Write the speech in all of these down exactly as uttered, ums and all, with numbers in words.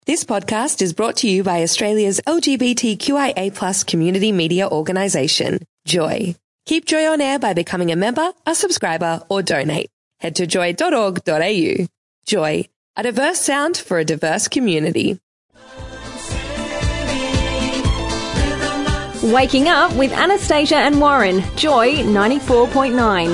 This podcast is brought to you by Australia's L G B T Q I A plus community media organisation, Joy. Keep Joy on air by becoming a member, a subscriber, or donate. Head to joy dot org dot a u. Joy, a diverse sound for a diverse community. Waking Up with Anastasia and Warren, Joy ninety-four point nine.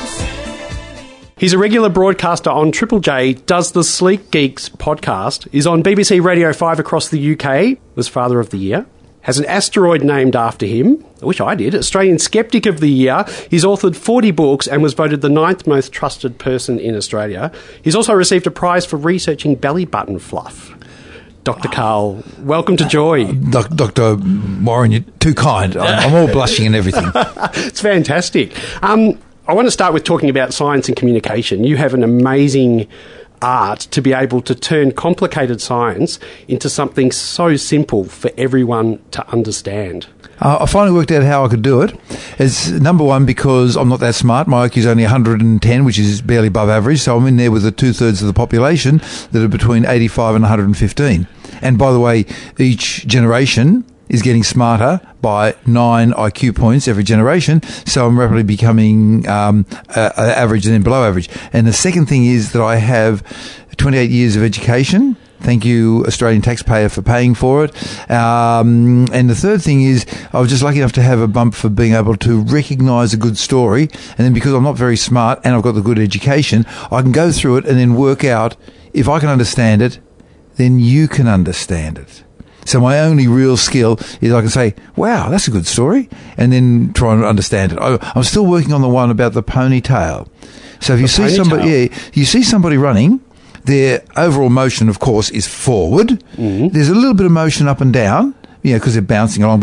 He's a regular broadcaster on Triple J, does the Sleek Geeks podcast, is on B B C Radio five across the U K, was Father of the Year, has an asteroid named after him, I wish I did, Australian Skeptic of the Year. He's authored forty books and was voted the ninth most trusted person in Australia. He's also received a prize for researching belly button fluff. Doctor Karl, welcome to Joy. Uh, doc, Doctor Warren, you're too kind. I'm, I'm all blushing and everything. It's fantastic. Um, I want to start with talking about science and communication. You have an amazing art to be able to turn complicated science into something so simple for everyone to understand. Uh, I finally worked out how I could do it. It's number one, because I'm not that smart. My I Q is only one hundred ten, which is barely above average. So I'm in there with the two-thirds of the population that are between eighty-five and one hundred fifteen. And by the way, each generation is getting smarter by nine I Q points every generation. So I'm rapidly becoming um, uh, average and then below average. And the second thing is that I have twenty-eight years of education. Thank you, Australian taxpayer, for paying for it. Um, and the third thing is I was just lucky enough to have a bump for being able to recognise a good story. And then because I'm not very smart and I've got the good education, I can go through it and then work out, if I can understand it, then you can understand it. So my only real skill is I can say, wow, that's a good story, and then try and understand it. I, I'm still working on the one about the ponytail. So if you the see ponytail. somebody, yeah, you see somebody running, their overall motion, of course, is forward. Mm-hmm. There's a little bit of motion up and down, you know, because they're bouncing along, but,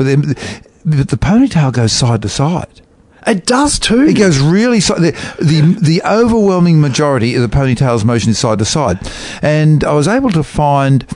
but the ponytail goes side to side. It does too. It goes really side. The, the the overwhelming majority of the ponytail's motion is side to side, and I was able to find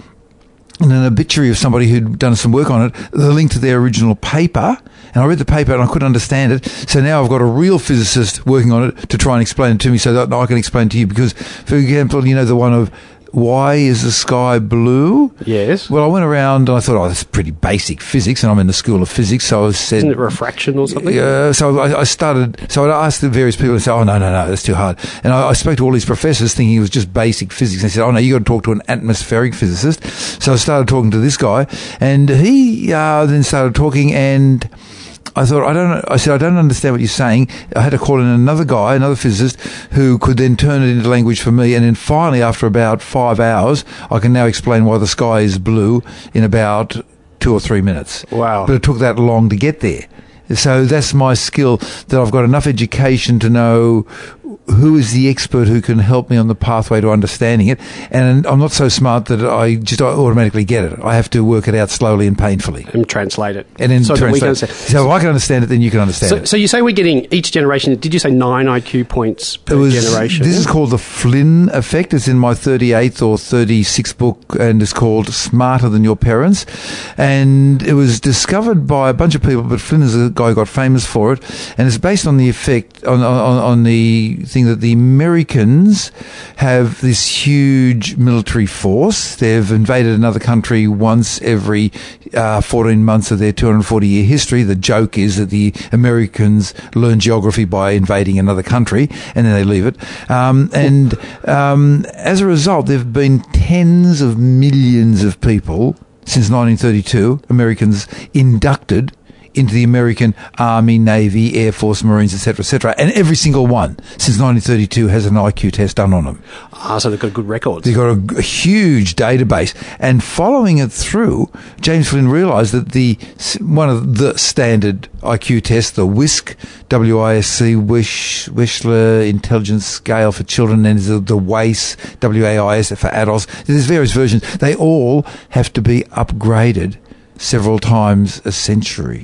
in an obituary of somebody who'd done some work on it, the link to their original paper, and I read the paper and I couldn't understand it. So now I've got a real physicist working on it to try and explain it to me so that I can explain it to you. Because, for example, you know the one of, why is the sky blue? Yes. Well, I went around and I thought, oh, that's pretty basic physics, and I'm in the School of Physics, so I said... Isn't it refraction or something? Uh, so I, I started... So I asked the various people and said, oh, no, no, no, that's too hard. And I, I spoke to all these professors thinking it was just basic physics. And they said, oh, no, you got to talk to an atmospheric physicist. So I started talking to this guy, and he uh, then started talking, and... I thought, I don't. I said, I don't understand what you're saying. I had to call in another guy, another physicist, who could then turn it into language for me. And then finally, after about five hours, I can now explain why the sky is blue in about two or three minutes. Wow. But it took that long to get there. So that's my skill, that I've got enough education to know who is the expert who can help me on the pathway to understanding it. And I'm not so smart that I just automatically get it. I have to work it out slowly and painfully. And translate it. And then so translate it. So if I can understand it, then you can understand so, it. So you say we're getting each generation, did you say nine I Q points per was, generation? This is called the Flynn effect. It's in my thirty-eighth or thirty-sixth book, and it's called Smarter Than Your Parents. And it was discovered by a bunch of people, but Flynn is a guy who got famous for it. And it's based on the effect, on, on, on the thing that the Americans have this huge military force. They've invaded another country once every uh, fourteen months of their two hundred forty year history. The joke is that the Americans learn geography by invading another country, and then they leave it. Um, and um, as a result, there have been tens of millions of people since nineteen thirty-two, Americans inducted into the American Army, Navy, Air Force, Marines, et cetera, et cetera. And every single one since nineteen thirty-two has an I Q test done on them. Ah, so they've got a good record. They've got a, a huge database. And following it through, James Flynn realised that the one of the standard I Q tests, the WISC, W I S C, Wish, Wechsler Intelligence Scale for children, and the, the WAIS, W A I S for adults. There's various versions. They all have to be upgraded several times a century.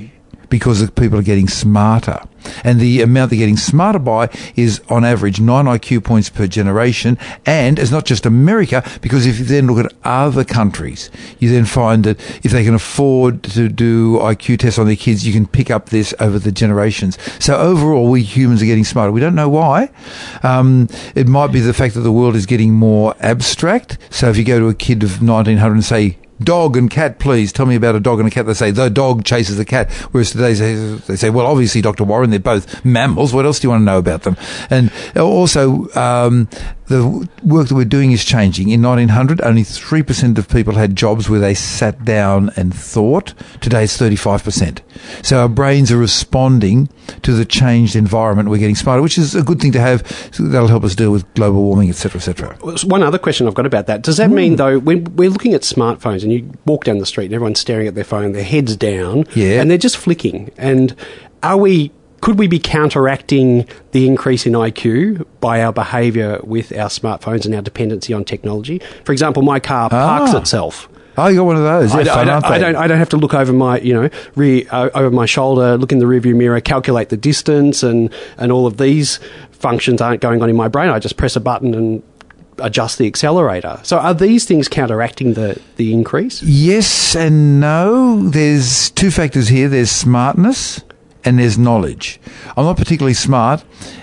because the people are getting smarter. And the amount they're getting smarter by is, on average, nine I Q points per generation. And it's not just America, because if you then look at other countries, you then find that if they can afford to do I Q tests on their kids, you can pick up this over the generations. So overall, we humans are getting smarter. We don't know why. Um, it might be the fact that the world is getting more abstract. So if you go to a kid of nineteen hundred and say, dog and cat, please. Tell me about a dog and a cat. They say, the dog chases the cat. Whereas today they say, well, obviously, Doctor Warren, they're both mammals. What else do you want to know about them? And also, um, the work that we're doing is changing. In nineteen hundred, only three percent of people had jobs where they sat down and thought. Today, it's thirty-five percent. So our brains are responding to the changed environment. We're getting smarter, which is a good thing to have. So that'll help us deal with global warming, et cetera, et cetera. One other question I've got about that. Does that mm. mean, though, when we're looking at smartphones and you walk down the street and everyone's staring at their phone, their heads down, yeah. and they're just flicking, and are we... Could we be counteracting the increase in I Q by our behaviour with our smartphones and our dependency on technology? For example, my car parks ah. itself. Oh, you got one of those. I, They're I, fun, don't, aren't they? I don't. I don't have to look over my, you know, rear, uh, over my shoulder, look in the rearview mirror, calculate the distance, and and all of these functions aren't going on in my brain. I just press a button and adjust the accelerator. So are these things counteracting the, the increase? Yes and no. There's two factors here. There's smartness and there's knowledge. I'm not particularly smart,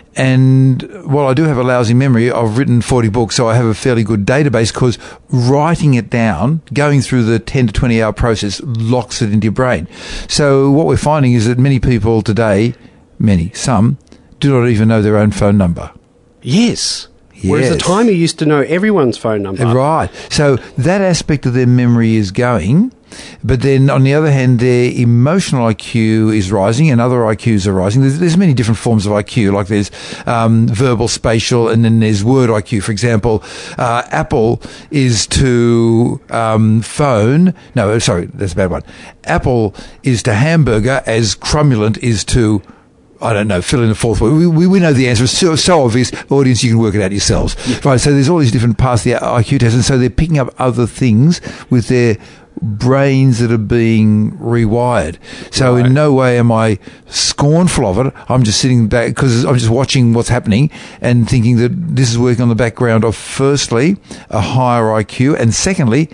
and while I do have a lousy memory, I've written forty books, so I have a fairly good database, because writing it down, going through the ten to twenty hour process, locks it into your brain. So what we're finding is that many people today, many, some, do not even know their own phone number. Yes. Yes. Whereas the timer used to know everyone's phone number. Right. So that aspect of their memory is going, but then on the other hand, their emotional I Q is rising and other I Qs are rising. There's, there's many different forms of I Q, like there's um, verbal, spatial, and then there's word I Q. For example, uh, Apple is to um, phone, no, sorry, that's a bad one. Apple is to hamburger as crumulent is to, I don't know, fill in the fourth word. We, we, we know the answer. It's so, so obvious. Audience, you can work it out yourselves. Yeah. Right, so there's all these different parts of the I Q test, and so they're picking up other things with their brains that are being rewired. So right. In no way am I scornful of it. I'm just sitting back because I'm just watching what's happening and thinking that this is working on the background of, firstly, a higher I Q, and secondly,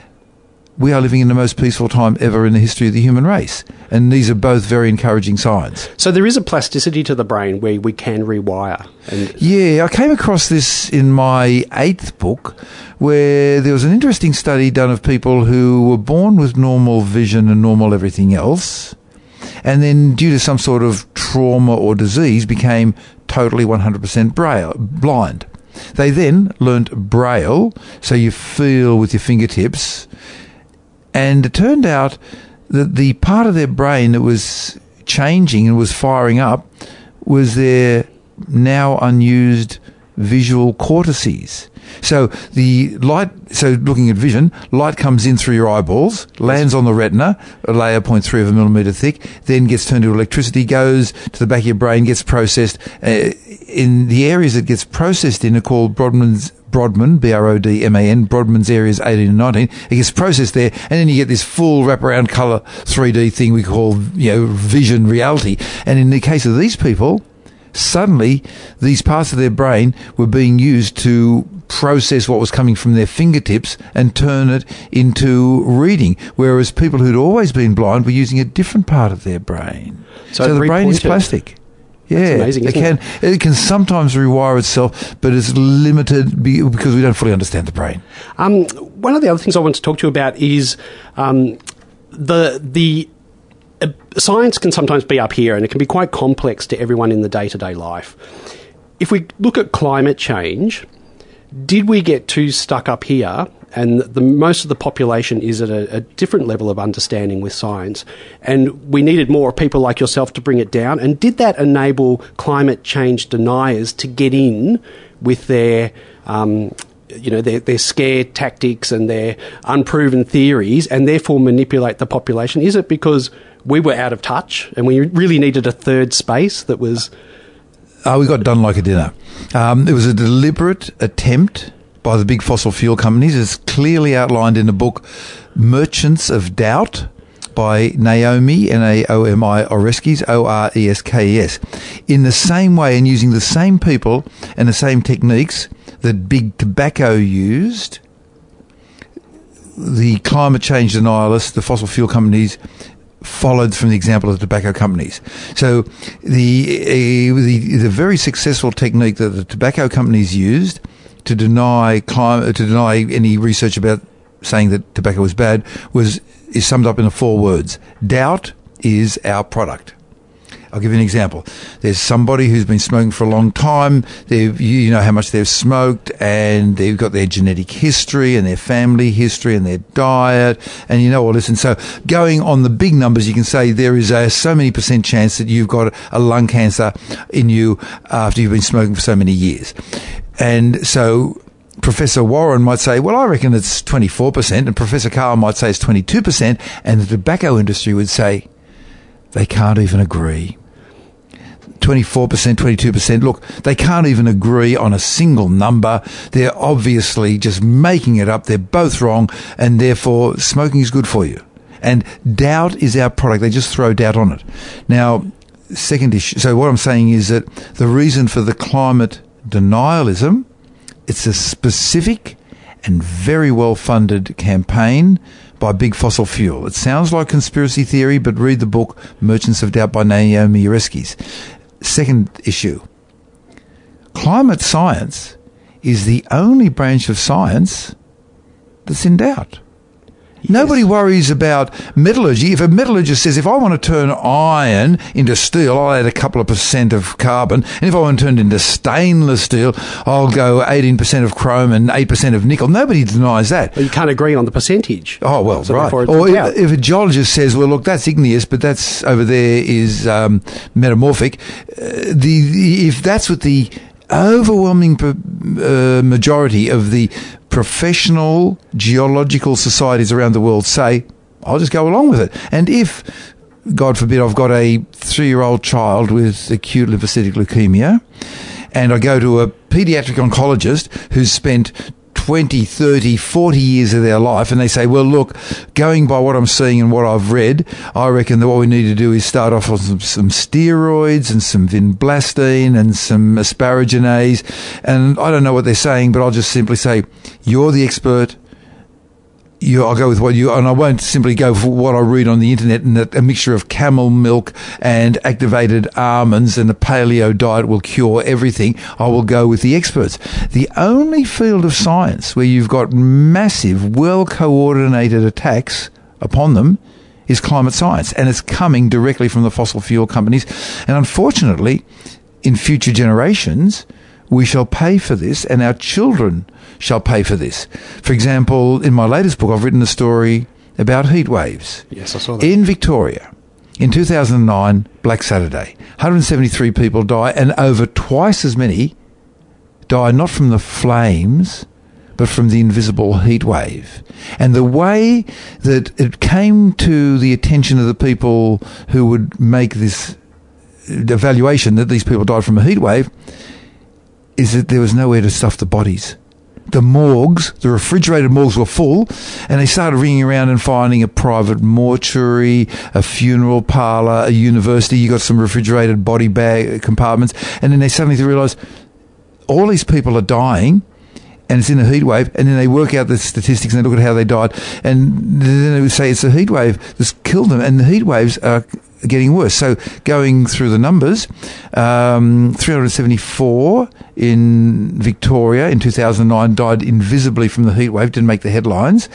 we are living in the most peaceful time ever in the history of the human race. And these are both very encouraging signs. So there is a plasticity to the brain where we can rewire. And yeah, I came across this in my eighth book, where there was an interesting study done of people who were born with normal vision and normal everything else, and then due to some sort of trauma or disease became totally one hundred percent braille, blind. They then learnt Braille, so you feel with your fingertips. And it turned out that the part of their brain that was changing and was firing up was their now unused visual cortices. So the light, so looking at vision, light comes in through your eyeballs, lands on the retina, a layer zero point three of a millimetre thick, then gets turned into electricity, goes to the back of your brain, gets processed. Uh, in the areas that gets processed in are called Brodmann's Brodmann, B R O D M A N, Brodmann's areas eighteen and nineteen. It gets processed there, and then you get this full wraparound colour three D thing we call, you know, vision reality. And in the case of these people, suddenly these parts of their brain were being used to process what was coming from their fingertips and turn it into reading, whereas people who'd always been blind were using a different part of their brain. So, so the brain is plastic. Yeah, amazing, it can it? it can sometimes rewire itself, but it's limited because we don't fully understand the brain. Um, one of the other things I want to talk to you about is um, the the uh, science can sometimes be up here, and it can be quite complex to everyone in the day-to-day life. If we look at climate change, did we get too stuck up here? And the most of the population is at a, a different level of understanding with science. And we needed more people like yourself to bring it down. And did that enable climate change deniers to get in with their, um, you know, their, their scare tactics and their unproven theories, and therefore manipulate the population? Is it because we were out of touch and we really needed a third space that was... Oh, we got done like a dinner. Um, it was a deliberate attempt by the big fossil fuel companies. It's clearly outlined in the book Merchants of Doubt by Naomi, N A O M I, Oreskes, O R E S K E S. In the same way and using the same people and the same techniques that big tobacco used, the climate change denialists, the fossil fuel companies, followed from the example of the tobacco companies. So the, uh, the the very successful technique that the tobacco companies used to deny climate, to deny any research about saying that tobacco was bad was is summed up in the four words: doubt is our product. I'll give you an example. There's somebody who's been smoking for a long time. They've, you know how much they've smoked, and they've got their genetic history and their family history and their diet, and you know all this. And so going on the big numbers, you can say there is a so many percent chance that you've got a lung cancer in you after you've been smoking for so many years. And so Professor Warren might say, well, I reckon it's twenty-four percent, and Professor Carl might say it's twenty-two percent, and the tobacco industry would say they can't even agree. twenty-four percent, twenty-two percent. Look, they can't even agree on a single number. They're obviously just making it up. They're both wrong, and therefore smoking is good for you. And doubt is our product. They just throw doubt on it. Now, second issue. So what I'm saying is that the reason for the climate denialism, it's a specific and very well-funded campaign by big fossil fuel. It sounds like conspiracy theory, but read the book Merchants of Doubt by Naomi Oreskes. Second issue. Climate science is the only branch of science that's in doubt. Yes. Nobody worries about metallurgy. If a metallurgist says, if I want to turn iron into steel, I'll add a couple of percent of carbon. And if I want to turn it into stainless steel, I'll go eighteen percent of chrome and eight percent of nickel. Nobody denies that. Well, you can't agree on the percentage. Oh, well, so right. Or if, if a geologist says, well, look, that's igneous, but that's over there is um, metamorphic. Uh, the, the if that's what the overwhelming uh, majority of the professional geological societies around the world say, I'll just go along with it. And if, God forbid, I've got a three-year-old child with acute lymphocytic leukemia, and I go to a pediatric oncologist who's spent twenty, thirty, forty years of their life, and they say, well, look, going by what I'm seeing and what I've read, I reckon that what we need to do is start off on some, some steroids and some vinblastine and some asparaginase, and I don't know what they're saying, but I'll just simply say, you're the expert. You, I'll go with what you, and I won't simply go for what I read on the internet and that a mixture of camel milk and activated almonds and a paleo diet will cure everything. I will go with the experts. The only field of science where you've got massive, well-coordinated attacks upon them is climate science, and it's coming directly from the fossil fuel companies. And unfortunately, in future generations, we shall pay for this, and our children shall pay for this. For example, in my latest book, I've written a story about heat waves. Yes, I saw that. In Victoria, in two thousand nine, Black Saturday, one hundred seventy-three people die, and over twice as many die not from the flames, but from the invisible heat wave. And the way that it came to the attention of the people who would make this evaluation that these people died from a heat wave is that there was nowhere to stuff the bodies. The morgues, the refrigerated morgues were full, and they started ringing around and finding a private mortuary, a funeral parlour, a university. You got some refrigerated body bag compartments, and then they suddenly realised all these people are dying, and it's in a heat wave, and then they work out the statistics and they look at how they died, and then they would say it's a heat wave that's killed them, and the heat waves are getting worse. So going through the numbers, um, three hundred seventy-four in Victoria in two thousand nine died invisibly from the heat wave, didn't make the headlines.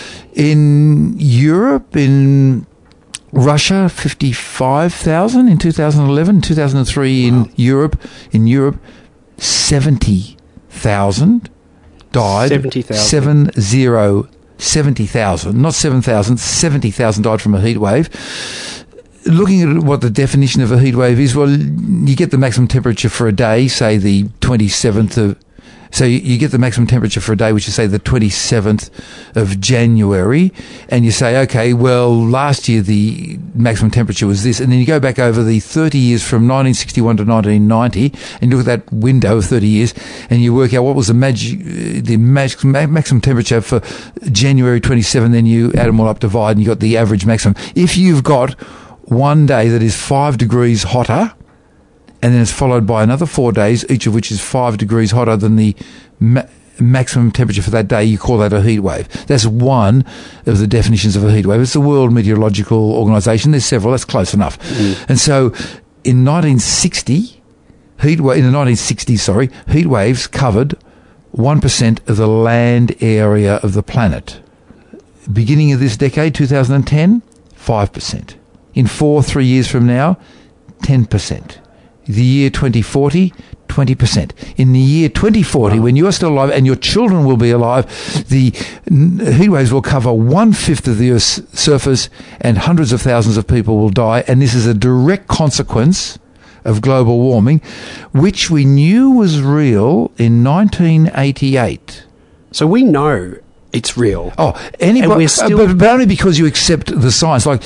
In Europe, in Russia, fifty-five thousand in two thousand eleven. two thousand three wow. in Europe, in Europe, seventy thousand died. seventy thousand. Seven zero. seventy thousand, not seven thousand, seventy thousand died from a heat wave. Looking at what the definition of a heat wave is, well, you get the maximum temperature for a day, say the twenty-seventh of So you, you get the maximum temperature for a day, which is, say, the twenty-seventh of January, and you say, okay, well, last year the maximum temperature was this, and then you go back over the thirty years from nineteen sixty-one to nineteen ninety, and you look at that window of thirty years, and you work out what was the, mag- the mag- maximum temperature for January twenty-seventh, then you add them all up, divide, and you got the average maximum. If you've got one day that is five degrees hotter, and then it's followed by another four days, each of which is five degrees hotter than the ma- maximum temperature for that day, you call that a heat wave. That's one of the definitions of a heat wave. It's the World Meteorological Organization. There's several. That's close enough. Mm. And so in nineteen sixty, heat wa- in the nineteen sixties, sorry, heat waves covered one percent of the land area of the planet. Beginning of this decade, two thousand ten, five percent. In four, three years from now, ten percent. The year twenty forty, twenty percent. In the year twenty forty, wow. when you are still alive and your children will be alive, the heat waves will cover one-fifth of the Earth's surface and hundreds of thousands of people will die. And this is a direct consequence of global warming, which we knew was real in nineteen eighty-eight. So we know it's real. Oh, anybody, still- but, but only because you accept the science. Like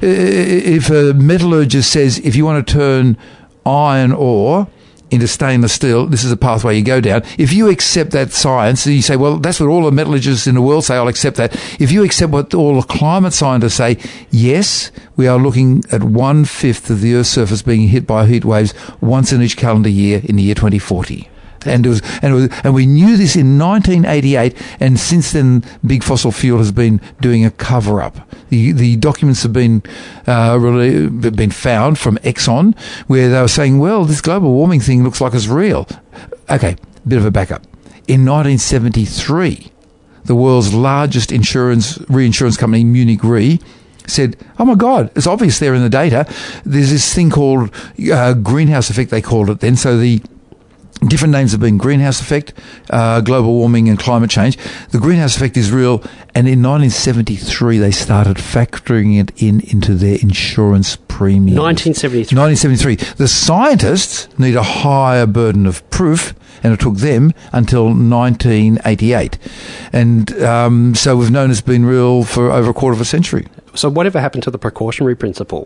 if a metallurgist says, if you want to turn iron ore into stainless steel, this is a pathway you go down. If you accept that science, you say, well, that's what all the metallurgists in the world say, I'll accept that. If you accept what all the climate scientists say, yes, we are looking at one-fifth of the Earth's surface being hit by heat waves once in each calendar year in the year twenty forty. And it was, and it was, and we knew this in nineteen eighty-eight, and since then, big fossil fuel has been doing a cover-up. The the documents have been uh, really been found from Exxon, where they were saying, well, this global warming thing looks like it's real. Okay, bit of a backup. In nineteen seventy-three, the world's largest insurance reinsurance company, Munich Re, said, oh my God, it's obvious there in the data. There's this thing called uh, greenhouse effect, they called it then. So the different names have been greenhouse effect, uh, global warming and climate change. The greenhouse effect is real, and in nineteen seventy-three they started factoring it in into their insurance premiums. nineteen seventy-three. nineteen seventy-three. The scientists need a higher burden of proof, and it took them until nineteen eighty-eight. And um, so we've known it's been real for over a quarter of a century. So whatever happened to the precautionary principle?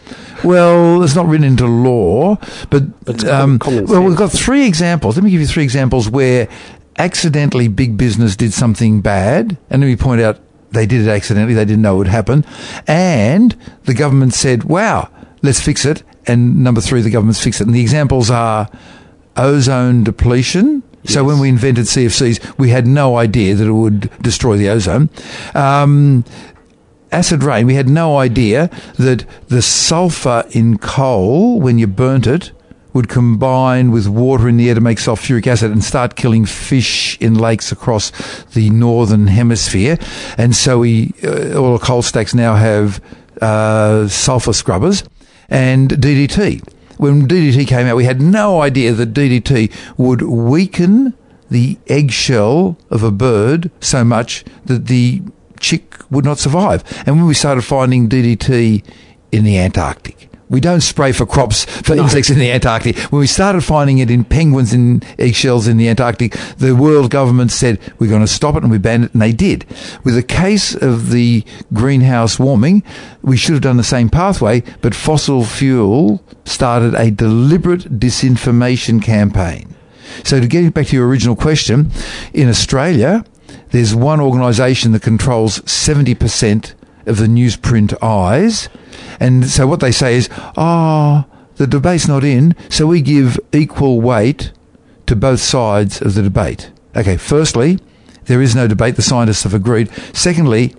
Well, it's not written into law, but, but um, well, we've got three examples. Let me give you three examples where accidentally big business did something bad, and let me point out they did it accidentally, they didn't know it would happen, and the government said, wow, let's fix it, and number three, the government's fixed it. And the examples are ozone depletion. Yes. So when we invented C F Cs, we had no idea that it would destroy the ozone. Um Acid rain, we had no idea that the sulfur in coal, when you burnt it, would combine with water in the air to make sulfuric acid and start killing fish in lakes across the northern hemisphere. And so we, uh, all the coal stacks now have uh, sulfur scrubbers. And D D T. When D D T came out, we had no idea that D D T would weaken the eggshell of a bird so much that the chick would not survive. And when we started finding D D T in the Antarctic, we don't spray for crops for no. insects in the Antarctic. When we started finding it in penguins in eggshells in the Antarctic, the world government said, we're going to stop it, and we banned it, and they did. With the case of the greenhouse warming, we should have done the same pathway, but fossil fuel started a deliberate disinformation campaign. So to get back to your original question, in Australia, there's one organisation that controls seventy percent of the newsprint eyes. And so what they say is, oh, the debate's not in, so we give equal weight to both sides of the debate. Okay, firstly, there is no debate. The scientists have agreed. Secondly,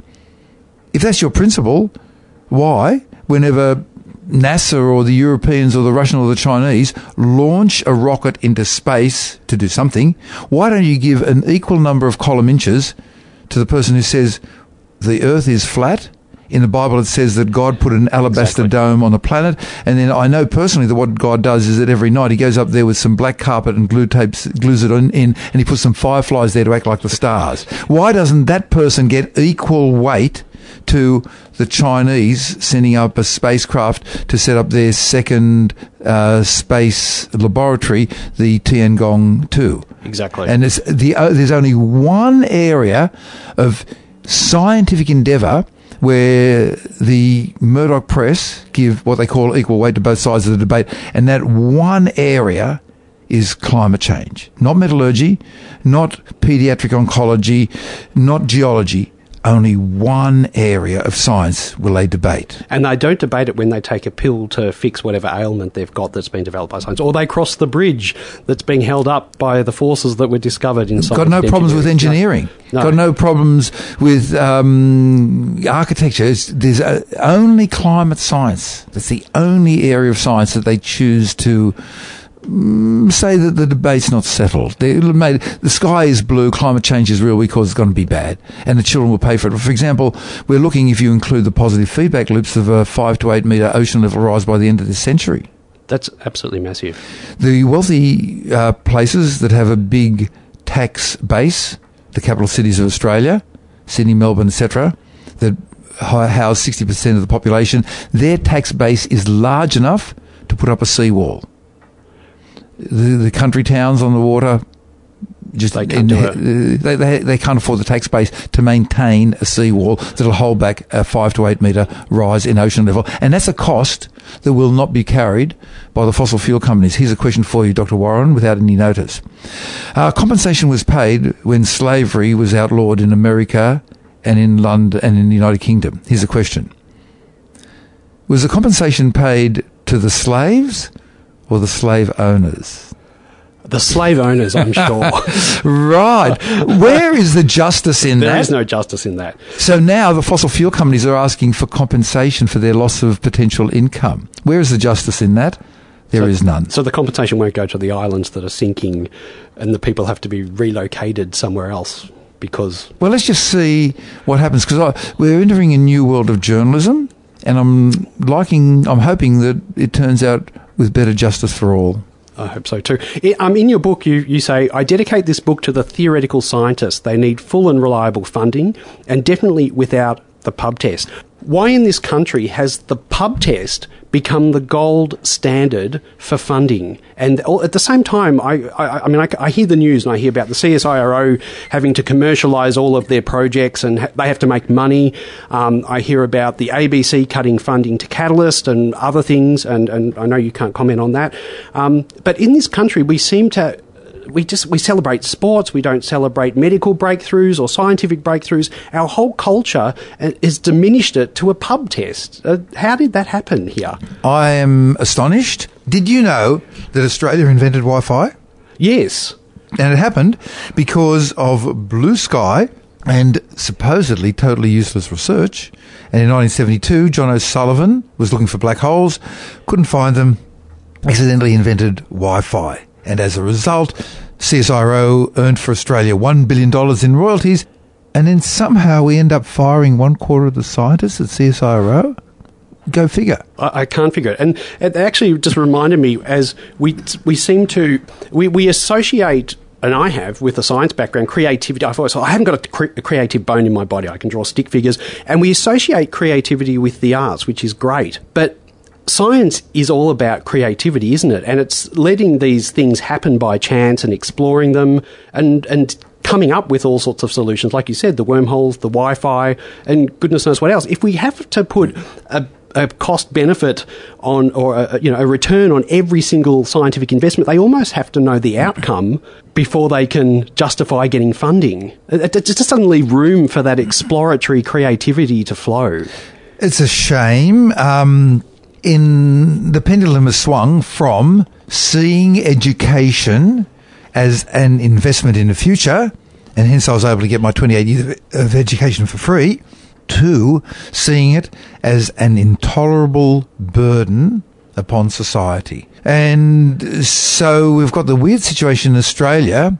if that's your principle, why, whenever NASA or the Europeans or the Russian or the Chinese launch a rocket into space to do something, why don't you give an equal number of column inches to the person who says the Earth is flat? In the Bible it says that God put an alabaster exactly. dome on the planet, and then I know personally that what God does is that every night he goes up there with some black carpet and glue tapes, glues it in, in and he puts some fireflies there to act like the stars. Why doesn't that person get equal weight to the Chinese sending up a spacecraft to set up their second uh, space laboratory, the Tiangong two. Exactly. And it's the, uh, there's only one area of scientific endeavour where the Murdoch press give what they call equal weight to both sides of the debate, and that one area is climate change. Not metallurgy, not paediatric oncology, not geology. Only one area of science will they debate. And they don't debate it when they take a pill to fix whatever ailment they've got that's been developed by science, or they cross the bridge that's being held up by the forces that were discovered in science. Got no problems with engineering. No. Got no problems with um, architecture. It's, there's a, only climate science. That's the only area of science that they choose to say that the debate's not settled. They made, the sky is blue, climate change is real because it's going to be bad, and the children will pay for it. For example, we're looking, if you include the positive feedback loops, of a five to eight metre ocean level rise by the end of this century. That's absolutely massive. The wealthy uh, places that have a big tax base, the capital cities of Australia, Sydney, Melbourne, et cetera, that house sixty percent of the population, their tax base is large enough to put up a seawall. The, the country towns on the water, just they can't, in, do it. They, they, they can't afford the tax base to maintain a seawall that'll hold back a five to eight metre rise in ocean level. And that's a cost that will not be carried by the fossil fuel companies. Here's a question for you, Doctor Warren, without any notice. Uh, compensation was paid when slavery was outlawed in America and in London and in the United Kingdom. Here's a question. Was the compensation paid to the slaves or the slave owners? The slave owners, I'm sure. Right. Where is the justice in there that? There is no justice in that. So now the fossil fuel companies are asking for compensation for their loss of potential income. Where is the justice in that? There so, is none. So the compensation won't go to the islands that are sinking, and the people have to be relocated somewhere else because... Well, let's just see what happens, because we're entering a new world of journalism, and I'm liking, I'm hoping that it turns out with better justice for all. I hope so too. I, um, in your book, you, you say, I dedicate this book to the theoretical scientists. They need full and reliable funding, and definitely without the pub test. Why in this country has the pub test become the gold standard for funding? And all, at the same time, I, I, I mean, I, I hear the news and I hear about the C S I R O having to commercialise all of their projects and ha- they have to make money. Um, I hear about the A B C cutting funding to Catalyst and other things, and, and I know you can't comment on that. Um, but in this country, we seem to... We just we celebrate sports. We don't celebrate medical breakthroughs or scientific breakthroughs. Our whole culture has diminished it to a pub test. Uh, how did that happen here? I am astonished. Did you know that Australia invented Wi-Fi? Yes. And it happened because of blue sky and supposedly totally useless research. And in nineteen seventy-two, John O'Sullivan was looking for black holes, couldn't find them, accidentally invented Wi-Fi. And as a result, C S I R O earned for Australia one billion dollars in royalties, and then somehow we end up firing one quarter of the scientists at C S I R O? Go figure. I, I can't figure it. And it actually just reminded me, as we we seem to, we, we associate, and I have, with a science background, creativity. I've always thought, I haven't got a, cre- a creative bone in my body. I can draw stick figures. And we associate creativity with the arts, which is great. But science is all about creativity, isn't it? And it's letting these things happen by chance and exploring them and and coming up with all sorts of solutions. Like you said, the wormholes, the Wi-Fi, and goodness knows what else. If we have to put a, a cost benefit on, or a, you know, a return on every single scientific investment, they almost have to know the outcome before they can justify getting funding. It, it just doesn't leave room for that exploratory creativity to flow. It's a shame. Um In the pendulum has swung from seeing education as an investment in the future, and hence I was able to get my twenty-eight years of education for free, to seeing it as an intolerable burden upon society. And so we've got the weird situation in Australia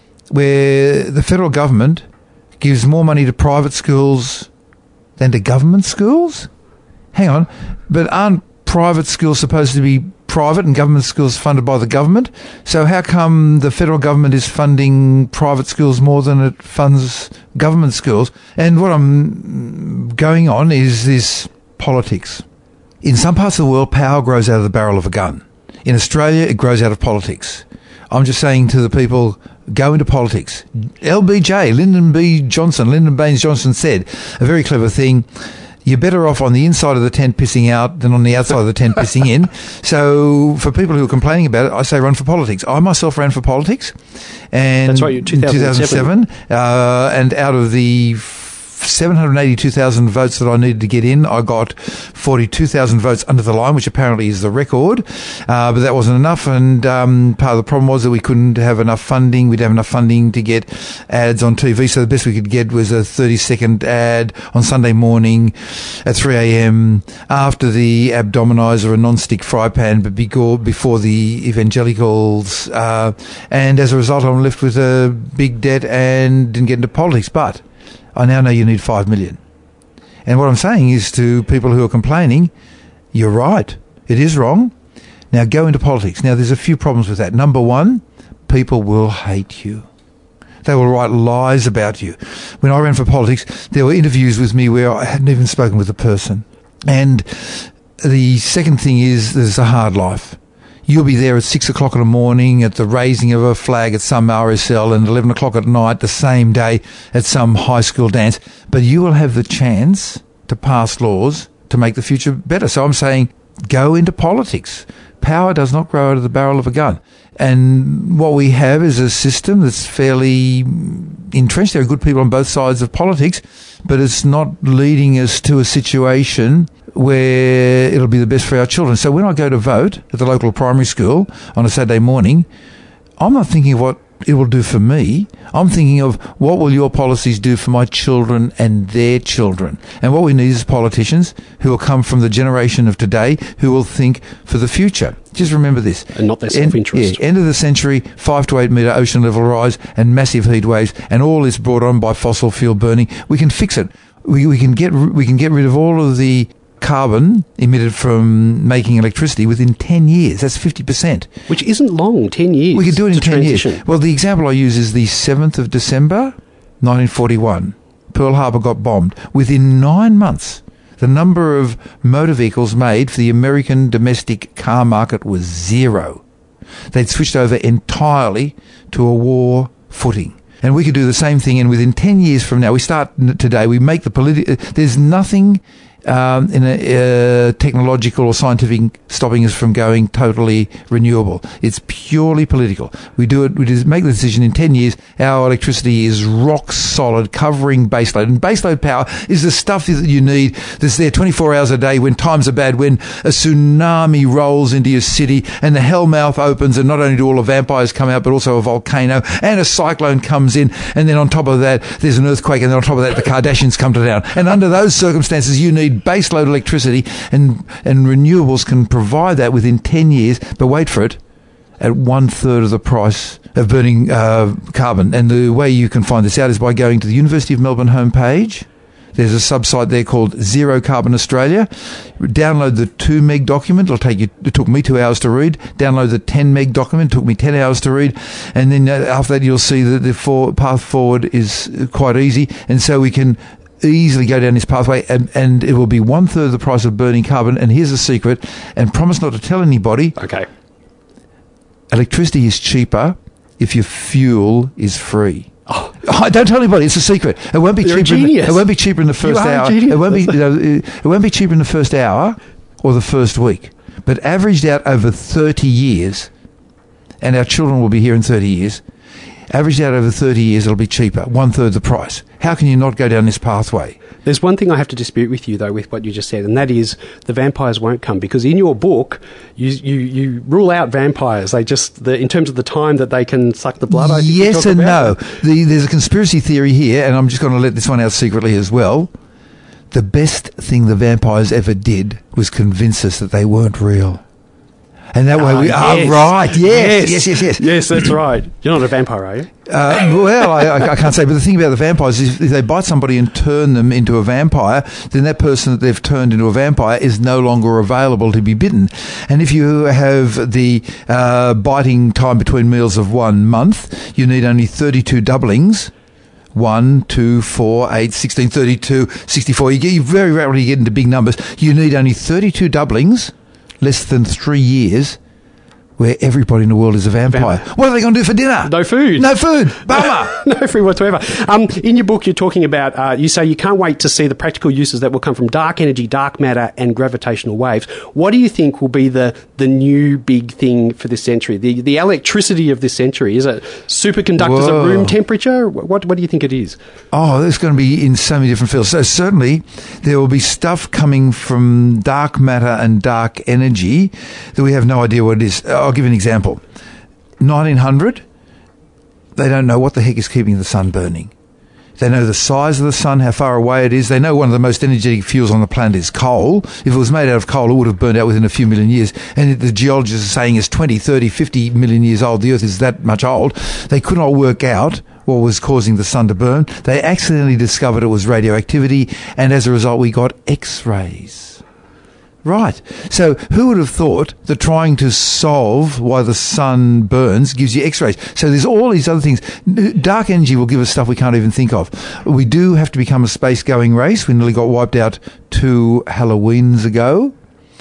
where the federal government gives more money to private schools than to government schools? Hang on, but aren't private schools supposed to be private and government schools funded by the government. So how come the federal government is funding private schools more than it funds government schools? And what I'm going on is this politics. In some parts of the world, power grows out of the barrel of a gun. In Australia, it grows out of politics. I'm just saying to the people, go into politics. L B J, Lyndon B. Johnson, Lyndon Baines Johnson said a very clever thing. You're better off on the inside of the tent pissing out than on the outside of the tent pissing in. So for people who are complaining about it, I say run for politics. I myself ran for politics. And that's right, two thousand seven. two thousand seven. Uh, and out of the seven hundred eighty-two thousand votes that I needed to get in, I got forty-two thousand votes under the line, which apparently is the record. Uh, but that wasn't enough. And um, part of the problem was that we couldn't have enough funding. We'd have enough funding to get ads on T V. So the best we could get was a thirty-second ad on Sunday morning at three a.m. after the abdominizer, a non-stick fry pan, but before the evangelicals. Uh, and as a result, I'm left with a big debt and didn't get into politics. But I now know you need five million. And what I'm saying is to people who are complaining, you're right. It is wrong. Now go into politics. Now there's a few problems with that. Number one, people will hate you. They will write lies about you. When I ran for politics, there were interviews with me where I hadn't even spoken with a person. And the second thing is there's a hard life. You'll be there at six o'clock in the morning at the raising of a flag at some R S L and eleven o'clock at night the same day at some high school dance. But you will have the chance to pass laws to make the future better. So I'm saying go into politics. Power does not grow out of the barrel of a gun. And what we have is a system that's fairly entrenched. There are good people on both sides of politics, but it's not leading us to a situation where it'll be the best for our children. So when I go to vote at the local primary school on a Saturday morning, I'm not thinking of what it will do for me. I'm thinking of what will your policies do for my children and their children. And what we need is politicians who will come from the generation of today who will think for the future. Just remember this. And not their self-interest. End, yeah, end of the century, five to eight metre ocean level rise and massive heat waves, and all this brought on by fossil fuel burning. We can fix it. We, we can get we can get rid of all of the carbon emitted from making electricity within ten years. That's fifty percent. Which isn't long, ten years. We could do it in ten transition. years. Well, the example I use is the seventh of December, nineteen forty-one. Pearl Harbor got bombed. Within nine months, the number of motor vehicles made for the American domestic car market was zero. They'd switched over entirely to a war footing. And we could do the same thing, and within ten years from now, we start today, we make the political... There's nothing um, in a uh, technological or scientific stopping us from going totally renewable. It's purely political. We do it, we just make the decision in ten years, our electricity is rock solid, covering baseload. And baseload power is the stuff that you need that's there twenty-four hours a day when times are bad, when a tsunami rolls into your city and the hellmouth opens, and not only do all the vampires come out, but also a volcano and a cyclone comes in, and then on top of that, there's an earthquake, and then on top of that, the Kardashians come to town. And under those circumstances, you need baseload electricity, and, and renewables can provide that within ten years, but wait for it, at one third of the price of burning uh, carbon. And the way you can find this out is by going to the University of Melbourne homepage. There's a sub-site there called Zero Carbon Australia. Download the two meg document. It'll take you, it took me two hours to read. Download the ten meg document. It took me ten hours to read. And then after that, you'll see that the for, path forward is quite easy. And so we can easily go down this pathway, and, and it will be one third of the price of burning carbon. And here's a secret, and promise not to tell anybody. Okay. Electricity is cheaper if your fuel is free. Oh. Oh, don't tell anybody. It's a secret. It won't be You're cheaper. a In the, genius. it won't be cheaper in the first You are a hour. genius. It won't be. You know, it won't be cheaper in the first hour or the first week. But averaged out over thirty years, and our children will be here in thirty years. Averaged out over thirty years, it'll be cheaper, one third the price. How can you not go down this pathway? There's one thing I have to dispute with you, though, with what you just said, and that is the vampires won't come, because in your book, you you, you rule out vampires. They just, the, in terms of the time that they can suck the blood, I think you Yes talk and about. no. The, there's a conspiracy theory here, and I'm just going to let this one out secretly as well. The best thing the vampires ever did was convince us that they weren't real. And that way Ah, we are yes. right. Yes, yes, yes, yes. Yes, that's right. You're not a vampire, are you? Uh, well, I, I I can't say, but the thing about the vampires is if they bite somebody and turn them into a vampire, then that person that they've turned into a vampire is no longer available to be bitten. And if you have the uh, biting time between meals of one month, you need only thirty-two doublings. one, two, four, eight, sixteen, thirty-two, sixty-four. You, get, you very rarely get into big numbers. You need only thirty-two doublings, less than three years, where everybody in the world is a vampire. Vampire. What are they going to do for dinner? No food. No food. Bummer. No food whatsoever. Um, in your book, you're talking about, uh, you say you can't wait to see the practical uses that will come from dark energy, dark matter, and gravitational waves. What do you think will be the, the new big thing for this century? The the electricity of this century? Is it superconductors Whoa. at room temperature? What, what do you think it is? Oh, there's going to be in so many different fields. So certainly there will be stuff coming from dark matter and dark energy that we have no idea what it is. I'll give you an example. nineteen hundred, they don't know what the heck is keeping the sun burning. They know the size of the sun, how far away it is. They know one of the most energetic fuels on the planet is coal. If it was made out of coal, it would have burned out within a few million years. And the geologists are saying it's twenty, thirty, fifty million years old. The Earth is that much old. They could not work out what was causing the sun to burn. They accidentally discovered it was radioactivity, and as a result, we got X-rays. Right. So who would have thought that trying to solve why the sun burns gives you X-rays? So there's all these other things. Dark energy will give us stuff we can't even think of. We do have to become a space-going race. We nearly got wiped out two Halloweens ago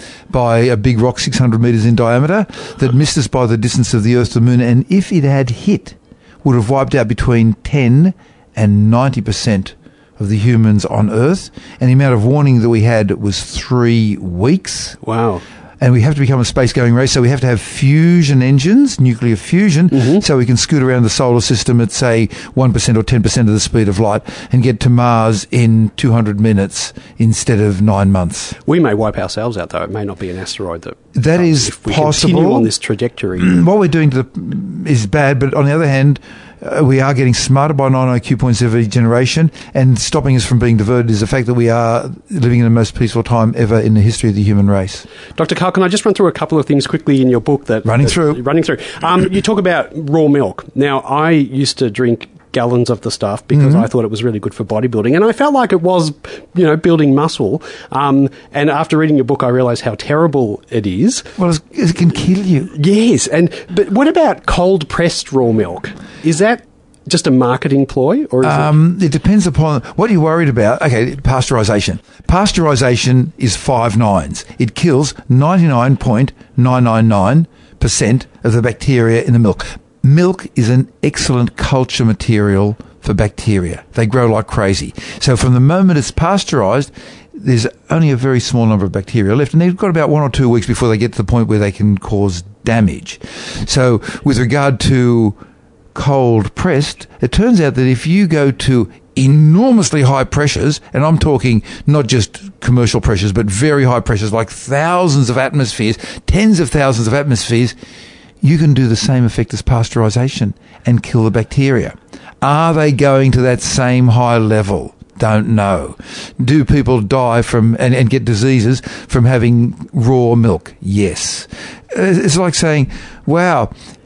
by a big rock six hundred metres in diameter that missed us by the distance of the Earth to the Moon. And if it had hit, would have wiped out between ten and ninety percent of the humans on Earth, and the amount of warning that we had was three weeks. Wow. And we have to become a space-going race, so we have to have fusion engines, nuclear fusion, Mm-hmm. so we can scoot around the solar system at, say, one percent or ten percent of the speed of light and get to Mars in two hundred minutes instead of nine months. We may wipe ourselves out, though. It may not be an asteroid that... That um, is if we possible. continue on this trajectory. What we're doing to the, is bad, but on the other hand, uh, we are getting smarter by nine I Q points every generation, and stopping us from being diverted is the fact that we are living in the most peaceful time ever in the history of the human race. Doctor Carl, can I just run through a couple of things quickly in your book? that Running that- through. Running through. Um, you talk about raw milk. Now, I used to drink gallons of the stuff because Mm-hmm. I thought it was really good for bodybuilding, and I felt like it was, you know, building muscle. Um, and after reading your book, I realised how terrible it is. Well, it's, it can kill you. Yes, and but what about cold pressed raw milk? Is that just a marketing ploy, or is Um, it depends upon what you're worried about. Okay, pasteurization. Pasteurization is five nines. It kills ninety-nine point nine nine nine percent of the bacteria in the milk. Milk is an excellent culture material for bacteria. They grow like crazy. So from the moment it's pasteurized, there's only a very small number of bacteria left, and they've got about one or two weeks before they get to the point where they can cause damage. So with regard to cold pressed, it turns out that if you go to enormously high pressures, and I'm talking not just commercial pressures, but very high pressures, like thousands of atmospheres, tens of thousands of atmospheres, you can do the same effect as pasteurization and kill the bacteria. Are they going to that same high level? Don't know. Do people die from and, and get diseases from having raw milk? Yes. It's like saying, wow,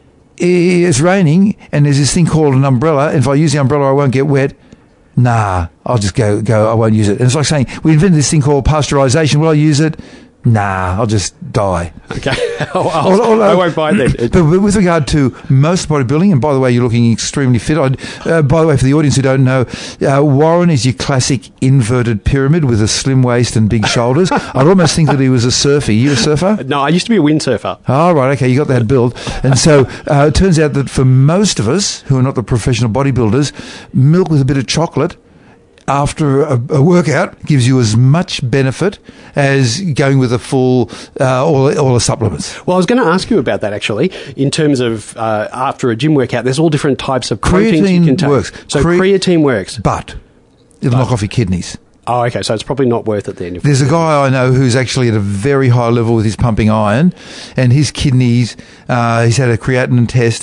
it's raining and there's this thing called an umbrella, and if I use the umbrella I won't get wet. Nah, I'll just go, go, I won't use it. And it's like saying, we invented this thing called pasteurization, will I use it? Nah, I'll just die. okay? I'll, I'll, Although- I won't buy that. But with regard to most bodybuilding, and by the way, you're looking extremely fit. I'd, uh, by the way, for the audience who don't know, uh, Warren is your classic inverted pyramid with a slim waist and big shoulders. I'd almost think that he was a surfer. You a surfer? No, I used to be a windsurfer. Oh, right, okay, you got that build. And so uh, it turns out that for most of us who are not the professional bodybuilders, milk with a bit of chocolate after a, a workout gives you as much benefit as going with a full, uh, all, all the supplements. Well, I was going to ask you about that, actually, in terms of uh, after a gym workout, there's all different types of proteins you Creatine can take. works. So Cre- creatine works. But it'll knock off your kidneys. Oh, okay, so it's probably not worth it then. If There's a guy I know who's actually at a very high level with his pumping iron, and his kidneys, uh, he's had a creatinine test,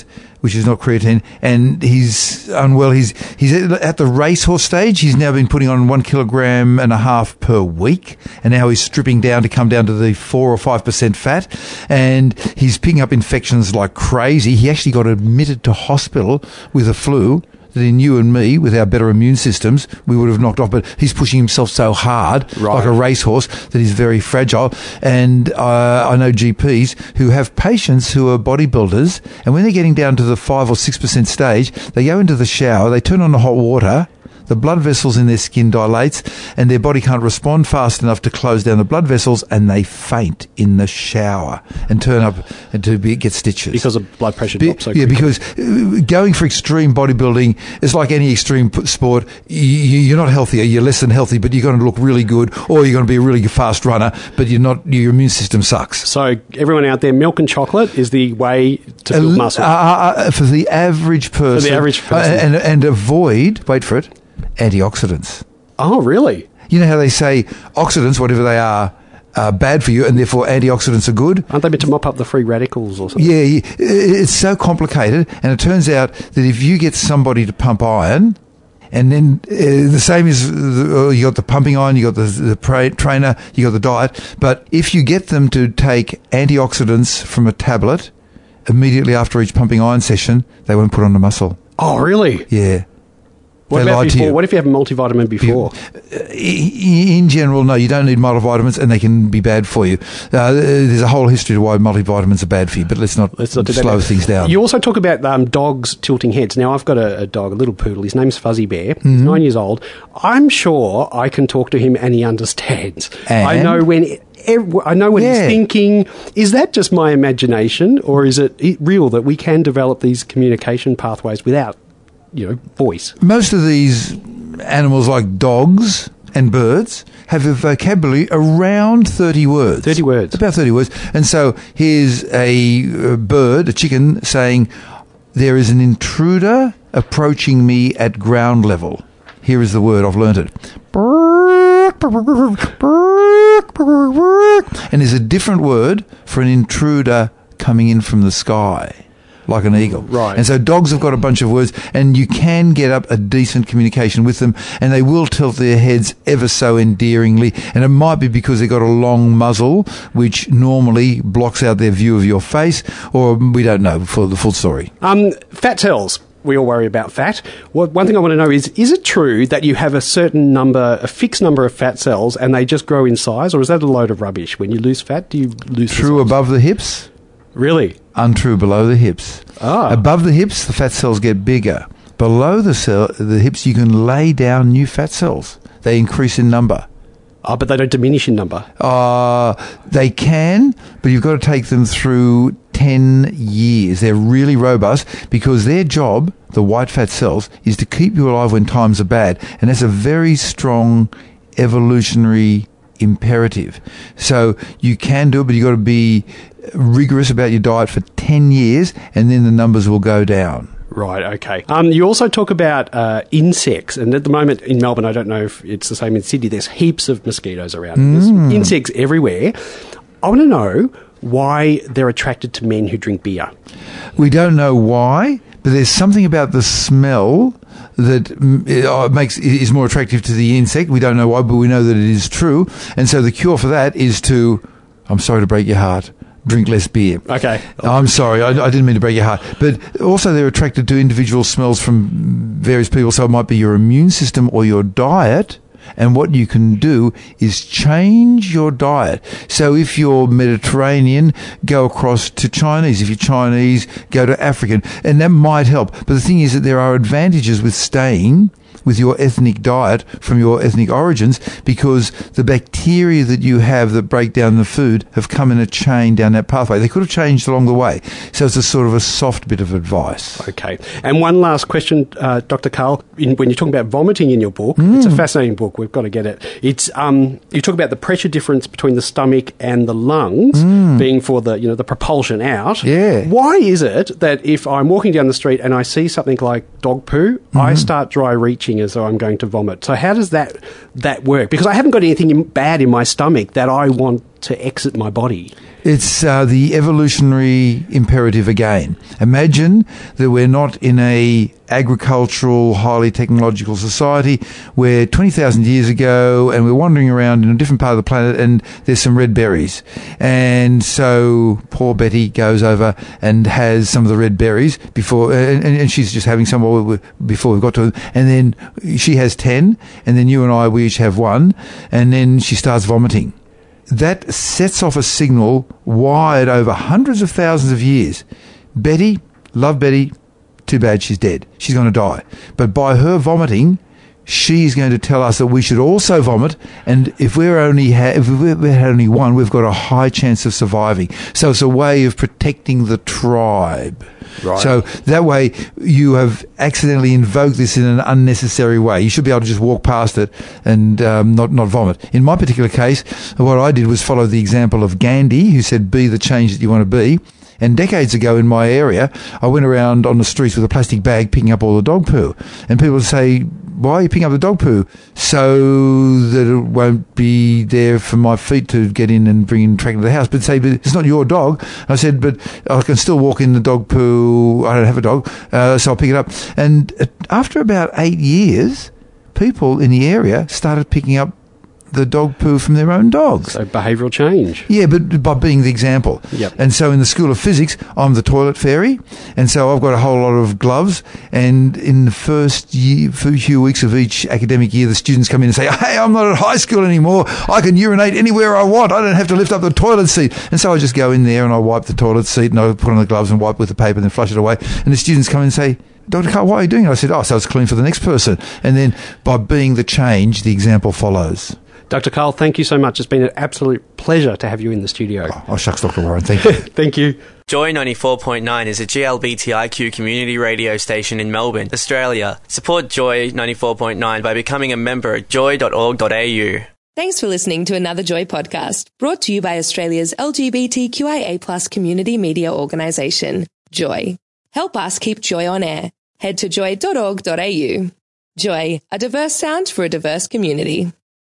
which is not creatine, and he's unwell. He's he's at the racehorse stage. He's now been putting on one kilogram and a half per week, and now he's stripping down to come down to the four or five percent fat, and he's picking up infections like crazy. He actually got admitted to hospital with a flu that in you and me, with our better immune systems, we would have knocked off. But he's pushing himself so hard, right. like a racehorse, that he's very fragile. And uh, I know G Ps who have patients who are bodybuilders, and when they're getting down to the five or six percent stage, they go into the shower, they turn on the hot water, the blood vessels in their skin dilates, and their body can't respond fast enough to close down the blood vessels, and they faint in the shower and turn up and to be, get stitches. Because of blood pressure Be, drops so Yeah, quickly. because uh, going for extreme bodybuilding is like any extreme p- sport. You, you're not healthier, you're less than healthy, but you're going to look really good, or you're going to be a really fast runner, but you're not. Your immune system sucks. So everyone out there, milk and chocolate is the way to build Uh, muscle. uh, uh, for the average person. For the average person. Uh, and, and avoid, wait for it, antioxidants. Oh, really? You know how they say oxidants, whatever they are, are bad for you, and therefore antioxidants are good? Aren't they meant to mop up the free radicals or something? Yeah, yeah, it's so complicated, and it turns out that if you get somebody to pump iron, and then uh, the same as the, uh, you got the pumping iron, you got the, the pra- trainer, you got the diet, but if you get them to take antioxidants from a tablet immediately after each pumping iron session, they won't put on the muscle. Oh, really? Yeah. What They about lied to before? you. What if you have a multivitamin before? In general, no, you don't need multivitamins, and they can be bad for you. Uh, there's a whole history to why multivitamins are bad for you, but let's not, Let's not do that slow now. things down. You also talk about um, dogs tilting heads. Now, I've got a, a dog, a little poodle. His name's Fuzzy Bear. Mm-hmm. He's nine years old. I'm sure I can talk to him and he understands. And? I know when... ev- I know what Yeah. he's thinking. Is that just my imagination, or is it i- real that we can develop these communication pathways without, you know, voice? Most of these animals, like dogs and birds, have a vocabulary around thirty words. thirty words. About thirty words. And so here's a uh, bird, a chicken, saying, "There is an intruder approaching me at ground level." Here is the word, I've learnt it. And there's a different word for an intruder coming in from the sky, like an eagle. Right. And so dogs have got a bunch of words, and you can get up a decent communication with them, and they will tilt their heads ever so endearingly. And it might be because they've got a long muzzle, which normally blocks out their view of your face, or we don't know for the full story. Um, fat cells. We all worry about fat. Well, one thing I want to know is, is it true that you have a certain number, a fixed number of fat cells, and they just grow in size, or is that a load of rubbish? When you lose fat, do you lose the True size? above the hips, Really? untrue below the hips. Ah. Above the hips, the fat cells get bigger. Below the cell, the hips, you can lay down new fat cells. They increase in number. Oh, but they don't diminish in number. Uh, they can, but you've got to take them through ten years. They're really robust because their job, the white fat cells, is to keep you alive when times are bad. And that's a very strong evolutionary imperative. So you can do it, but you've got to be rigorous about your diet for ten years, and then the numbers will go down. Right, okay. Um, you also talk about uh, insects, and at the moment in Melbourne, I don't know if it's the same in Sydney, there's heaps of mosquitoes around. Mm. There's insects everywhere. I want to know why they're attracted to men who drink beer. We don't know why, but there's something about the smell that mm, it, uh, makes is more attractive to the insect. We don't know why, but we know that it is true. And so the cure for that is to, I'm sorry to break your heart, drink less beer. Okay. I'm sorry, I, I didn't mean to break your heart. But also they're attracted to individual smells from various people, so it might be your immune system or your diet. And what you can do is change your diet. So if you're Mediterranean, go across to Chinese. If you're Chinese, go to African. And that might help. But the thing is that there are advantages with staying with your ethnic diet from your ethnic origins, because the bacteria that you have that break down the food have come in a chain down that pathway. They could have changed along the way. So it's a sort of a soft bit of advice. Okay. And one last question, uh, Doctor Carl. In, when you're talking about vomiting in your book, Mm. it's a fascinating book. We've got to get it. It's um, you talk about the pressure difference between the stomach and the lungs being for the you know the propulsion out. Mm. Yeah. Why is it that if I'm walking down the street and I see something like dog poo, Mm-hmm. I start dry reaching as though I'm going to vomit? So how does that that work? Because I haven't got anything in, bad in my stomach that I want to exit my body? It's uh, the evolutionary imperative again. Imagine that we're not in a agricultural, highly technological society where twenty thousand years ago, and we're wandering around in a different part of the planet, and there's some red berries. And so poor Betty goes over and has some of the red berries before, and, and she's just having some before we've got to them. And then she has ten, and then you and I, we each have one, and then she starts vomiting. That sets off a signal wired over hundreds of thousands of years. Betty, love Betty, too bad she's dead. She's going to die. But by her vomiting, she's going to tell us that we should also vomit, and if we're only ha- if we've had only one, we've got a high chance of surviving. So it's a way of protecting the tribe. Right. So that way you have accidentally invoked this in an unnecessary way. You should be able to just walk past it and um, not, not vomit. In my particular case, what I did was follow the example of Gandhi, who said, be the change that you want to be. And decades ago in my area, I went around on the streets with a plastic bag picking up all the dog poo. And people would say, why are you picking up the dog poo? So that it won't be there for my feet to get in and bring in track into the house. But say, but it's not your dog. I said, but I can still walk in the dog poo. I don't have a dog, uh, so I'll pick it up. And after about eight years, people in the area started picking up the dog poo from their own dogs. So behavioural change. Yeah, but by being the example. Yep. And so in the School of Physics, I'm the toilet fairy, and so I've got a whole lot of gloves, and in the first year, few weeks of each academic year, the students come in and say, hey, I'm not at high school anymore. I can urinate anywhere I want. I don't have to lift up the toilet seat. And so I just go in there and I wipe the toilet seat, and I put on the gloves and wipe with the paper and then flush it away. And the students come in and say, Doctor Carl, why are you doing it? I said, oh, so it's clean for the next person. And then by being the change, the example follows. Doctor Carl, thank you so much. It's been an absolute pleasure to have you in the studio. Oh, oh shucks, Doctor Warren. Thank you. Thank you. Joy ninety-four point nine is a G L B T I Q community radio station in Melbourne, Australia. Support Joy ninety-four point nine by becoming a member at joy dot org dot a u. Thanks for listening to another Joy podcast, brought to you by Australia's L G B T Q I A plus community media organisation, Joy. Help us keep Joy on air. Head to joy dot org dot a u. Joy, a diverse sound for a diverse community.